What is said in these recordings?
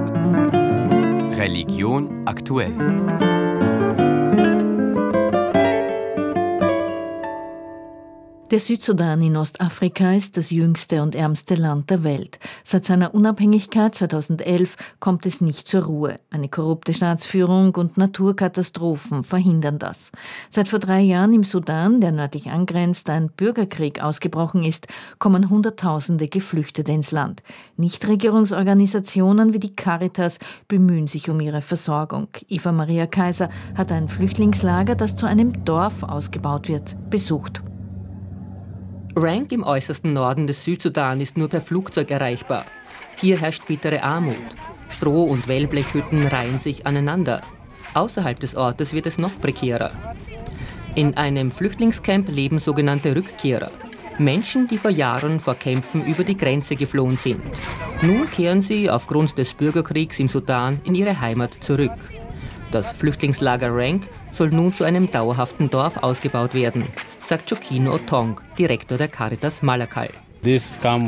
Religion aktuell. Der Südsudan in Ostafrika ist das jüngste und ärmste Land der Welt. Seit seiner Unabhängigkeit 2011 kommt es nicht zur Ruhe. Eine korrupte Staatsführung und Naturkatastrophen verhindern das. Seit vor 3 Jahren im Sudan, der nördlich angrenzt, ein Bürgerkrieg ausgebrochen ist, kommen Hunderttausende Geflüchtete ins Land. Nichtregierungsorganisationen wie die Caritas bemühen sich um ihre Versorgung. Eva Maria Kaiser hat ein Flüchtlingslager, das zu einem Dorf ausgebaut wird, besucht. Rank im äußersten Norden des Südsudan ist nur per Flugzeug erreichbar. Hier herrscht bittere Armut. Stroh- und Wellblechhütten reihen sich aneinander. Außerhalb des Ortes wird es noch prekärer. In einem Flüchtlingscamp leben sogenannte Rückkehrer. Menschen, die vor Jahren vor Kämpfen über die Grenze geflohen sind. Nun kehren sie aufgrund des Bürgerkriegs im Sudan in ihre Heimat zurück. Das Flüchtlingslager Rank soll nun zu einem dauerhaften Dorf ausgebaut werden, sagt Jokino Otong, Direktor der Caritas Malakal. Das Camp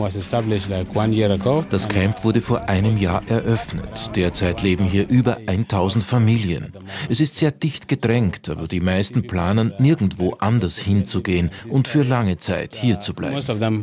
wurde vor einem Jahr eröffnet. Derzeit leben hier über 1000 Familien. Es ist sehr dicht gedrängt, aber die meisten planen, nirgendwo anders hinzugehen und für lange Zeit hier zu bleiben.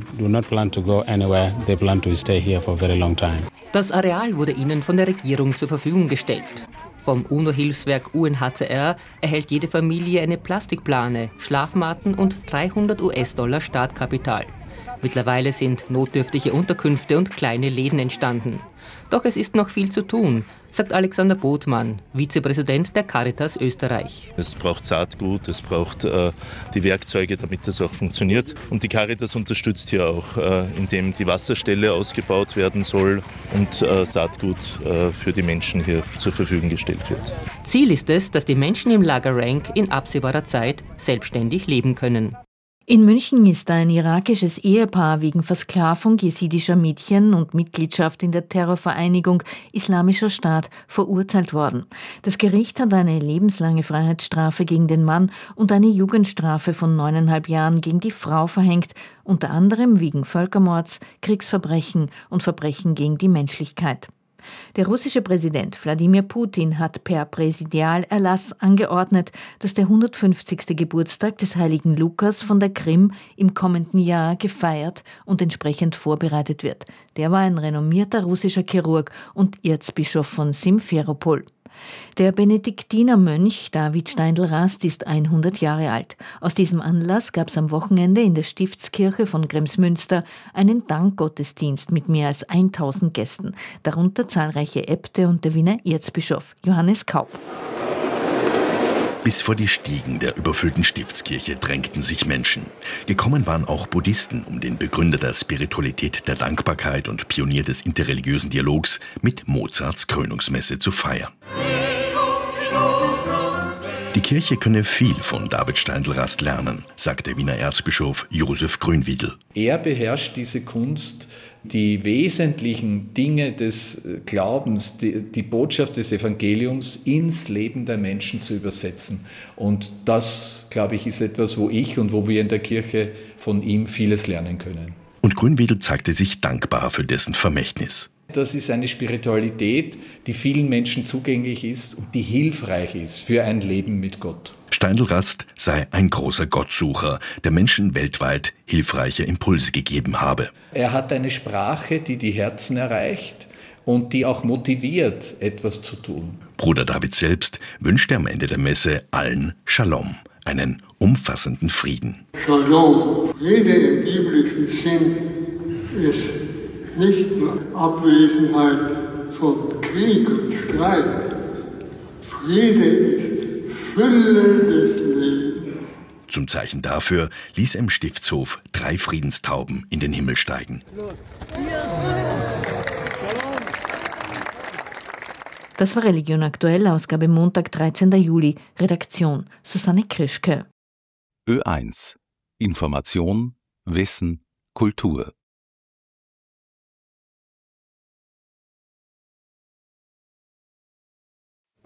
Das Areal wurde ihnen von der Regierung zur Verfügung gestellt. Vom UNO-Hilfswerk UNHCR erhält jede Familie eine Plastikplane, Schlafmatten und $300 Startkapital. Mittlerweile sind notdürftige Unterkünfte und kleine Läden entstanden. Doch es ist noch viel zu tun, sagt Alexander Botmann, Vizepräsident der Caritas Österreich. Es braucht Saatgut, es braucht die Werkzeuge, damit das auch funktioniert. Und die Caritas unterstützt hier auch, indem die Wasserstelle ausgebaut werden soll und Saatgut für die Menschen hier zur Verfügung gestellt wird. Ziel ist es, dass die Menschen im Lager Rank in absehbarer Zeit selbstständig leben können. In München ist ein irakisches Ehepaar wegen Versklavung jesidischer Mädchen und Mitgliedschaft in der Terrorvereinigung Islamischer Staat verurteilt worden. Das Gericht hat eine lebenslange Freiheitsstrafe gegen den Mann und eine Jugendstrafe von 9,5 Jahren gegen die Frau verhängt, unter anderem wegen Völkermords, Kriegsverbrechen und Verbrechen gegen die Menschlichkeit. Der russische Präsident Wladimir Putin hat per Präsidialerlass angeordnet, dass der 150. Geburtstag des heiligen Lukas von der Krim im kommenden Jahr gefeiert und entsprechend vorbereitet wird. Der war ein renommierter russischer Chirurg und Erzbischof von Simferopol. Der Benediktinermönch David Steindl-Rast ist 100 Jahre alt. Aus diesem Anlass gab es am Wochenende in der Stiftskirche von Kremsmünster einen Dankgottesdienst mit mehr als 1000 Gästen, darunter zahlreiche Äbte und der Wiener Erzbischof Johannes Kaup. Bis vor die Stiegen der überfüllten Stiftskirche drängten sich Menschen. Gekommen waren auch Buddhisten, um den Begründer der Spiritualität der Dankbarkeit und Pionier des interreligiösen Dialogs mit Mozarts Krönungsmesse zu feiern. Die Kirche könne viel von David Steindl-Rast lernen, sagt der Wiener Erzbischof Josef Grünwiedel. Er beherrscht diese Kunst, die wesentlichen Dinge des Glaubens, die Botschaft des Evangeliums ins Leben der Menschen zu übersetzen. Und das, glaube ich, ist etwas, wo ich und wo wir in der Kirche von ihm vieles lernen können. Und Grünwiedel zeigte sich dankbar für dessen Vermächtnis. Das ist eine Spiritualität, die vielen Menschen zugänglich ist und die hilfreich ist für ein Leben mit Gott. Steindl-Rast sei ein großer Gottsucher, der Menschen weltweit hilfreiche Impulse gegeben habe. Er hat eine Sprache, die die Herzen erreicht und die auch motiviert, etwas zu tun. Bruder David selbst wünschte am Ende der Messe allen Shalom, einen umfassenden Frieden. Shalom, Friede im biblischen Sinn ist nicht nur Abwesenheit von Krieg und Streit. Friede ist Fülle des Lebens. Zum Zeichen dafür ließ er im Stiftshof 3 Friedenstauben in den Himmel steigen. Das war Religion aktuell, Ausgabe Montag, 13. Juli. Redaktion Susanne Krischke. Ö1 Information, Wissen, Kultur